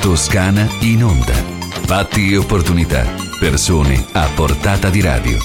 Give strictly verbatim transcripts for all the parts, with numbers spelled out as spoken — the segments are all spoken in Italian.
Toscana in onda. Fatti e opportunità. Persone a portata di radio.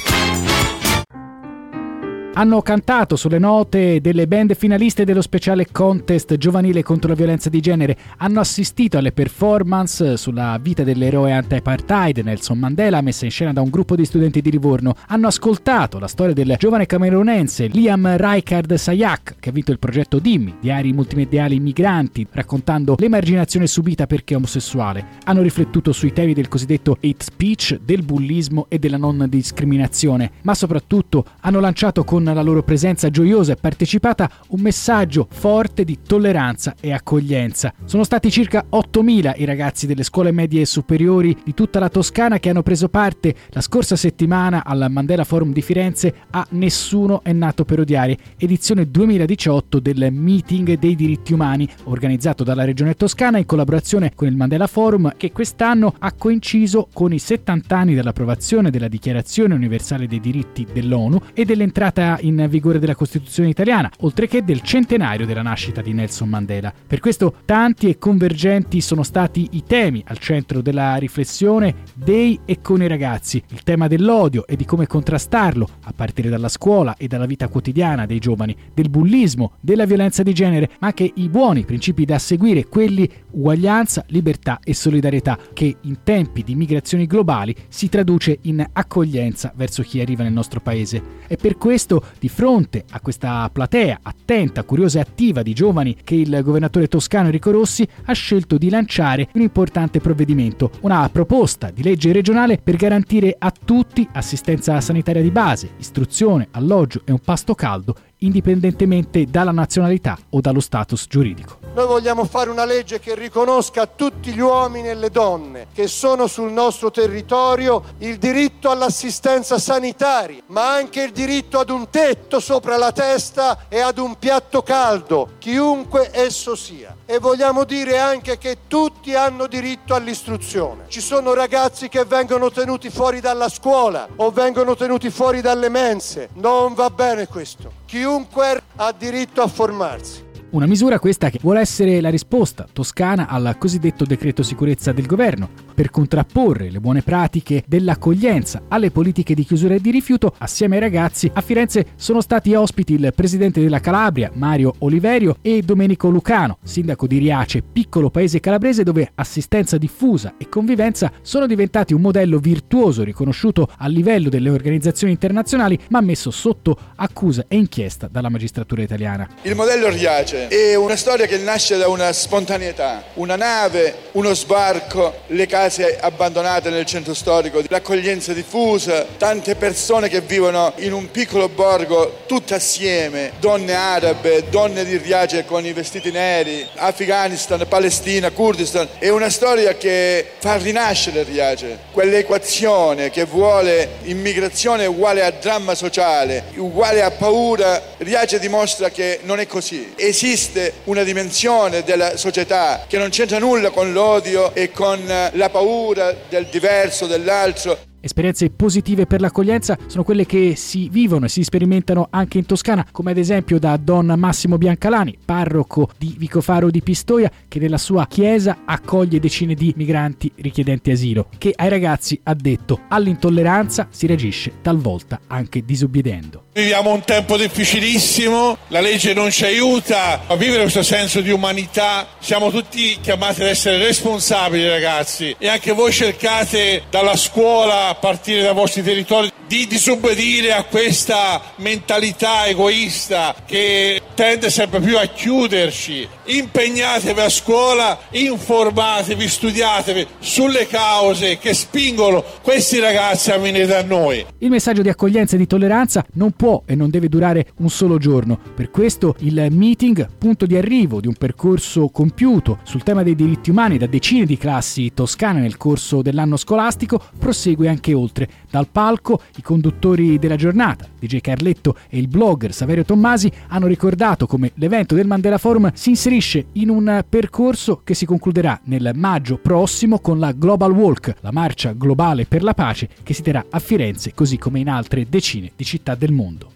Hanno cantato sulle note delle band finaliste dello speciale contest giovanile contro la violenza di genere, hanno assistito alle performance sulla vita dell'eroe anti-apartheid Nelson Mandela messa in scena da un gruppo di studenti di Livorno, hanno ascoltato la storia del giovane camerunense Liam Ricard Sayak, che ha vinto il progetto Dimmi, diari multimediali migranti, raccontando l'emarginazione subita perché omosessuale, hanno riflettuto sui temi del cosiddetto hate speech, del bullismo e della non discriminazione, ma soprattutto hanno lanciato con la loro presenza gioiosa e partecipata un messaggio forte di tolleranza e accoglienza. Sono stati circa ottomila i ragazzi delle scuole medie e superiori di tutta la Toscana che hanno preso parte la scorsa settimana al Mandela Forum di Firenze a Nessuno è nato per odiare, edizione duemiladiciotto del Meeting dei diritti umani organizzato dalla Regione Toscana in collaborazione con il Mandela Forum, che quest'anno ha coinciso con i settanta anni dall'approvazione della Dichiarazione Universale dei Diritti dell'ONU e dell'entrata in vigore della Costituzione italiana, oltre che del centenario della nascita di Nelson Mandela. Per questo tanti e convergenti sono stati i temi al centro della riflessione dei e con i ragazzi, il tema dell'odio e di come contrastarlo, a partire dalla scuola e dalla vita quotidiana dei giovani, del bullismo, della violenza di genere, ma anche i buoni principi da seguire, quelli uguaglianza, libertà e solidarietà, che in tempi di migrazioni globali si traduce in accoglienza verso chi arriva nel nostro paese. E per questo, di fronte a questa platea attenta, curiosa e attiva di giovani che il governatore toscano Enrico Rossi ha scelto di lanciare un importante provvedimento, una proposta di legge regionale per garantire a tutti assistenza sanitaria di base, istruzione, alloggio e un pasto caldo, indipendentemente dalla nazionalità o dallo status giuridico. Noi vogliamo fare una legge che riconosca a tutti gli uomini e le donne che sono sul nostro territorio il diritto all'assistenza sanitaria, ma anche il diritto ad un tetto sopra la testa e ad un piatto caldo, chiunque esso sia. E vogliamo dire anche che tutti hanno diritto all'istruzione. Ci sono ragazzi che vengono tenuti fuori dalla scuola o vengono tenuti fuori dalle mense. Non va bene questo. Chiunque ha diritto a formarsi. Una misura questa che vuole essere la risposta toscana al cosiddetto decreto sicurezza del governo, per contrapporre le buone pratiche dell'accoglienza alle politiche di chiusura e di rifiuto. Assieme ai ragazzi a Firenze sono stati ospiti il presidente della Calabria, Mario Oliverio, e Domenico Lucano, sindaco di Riace, piccolo paese calabrese dove assistenza diffusa e convivenza sono diventati un modello virtuoso riconosciuto a livello delle organizzazioni internazionali, ma messo sotto accusa e inchiesta dalla magistratura italiana. Il modello Riace è una storia che nasce da una spontaneità, una nave, uno sbarco, le case abbandonate nel centro storico, l'accoglienza diffusa, tante persone che vivono in un piccolo borgo tutte assieme, donne arabe, donne di Riace con i vestiti neri, Afghanistan, Palestina, Kurdistan. È una storia che fa rinascere Riace, quell'equazione che vuole immigrazione uguale a dramma sociale, uguale a paura. Riace dimostra che non è così. Esiste Esiste una dimensione della società che non c'entra nulla con l'odio e con la paura del diverso, dell'altro. Esperienze positive per l'accoglienza sono quelle che si vivono e si sperimentano anche in Toscana, come ad esempio da Don Massimo Biancalani, parroco di Vicofaro di Pistoia, che nella sua chiesa accoglie decine di migranti richiedenti asilo, che ai ragazzi ha detto: all'intolleranza si reagisce talvolta anche disobbedendo. Viviamo un tempo difficilissimo, la legge non ci aiuta a vivere questo senso di umanità, siamo tutti chiamati ad essere responsabili, ragazzi, e anche voi cercate dalla scuola, a partire dai vostri territori, di disobbedire a questa mentalità egoista che tende sempre più a chiuderci. Impegnatevi a scuola, informatevi, studiatevi sulle cause che spingono questi ragazzi a venire da noi. Il messaggio di accoglienza e di tolleranza non può e non deve durare un solo giorno. Per questo il meeting, punto di arrivo di un percorso compiuto sul tema dei diritti umani da decine di classi toscane nel corso dell'anno scolastico, prosegue anche oltre. Dal palco i conduttori della giornata, D J Carletto e il blogger Saverio Tommasi, hanno ricordato come l'evento del Mandela Forum si inserisce in un percorso che si concluderà nel maggio prossimo con la Global Walk, la marcia globale per la pace che si terrà a Firenze, così come in altre decine di città del mondo.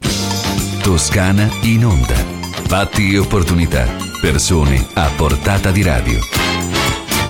Toscana in onda. Fatti e opportunità. Persone a portata di radio.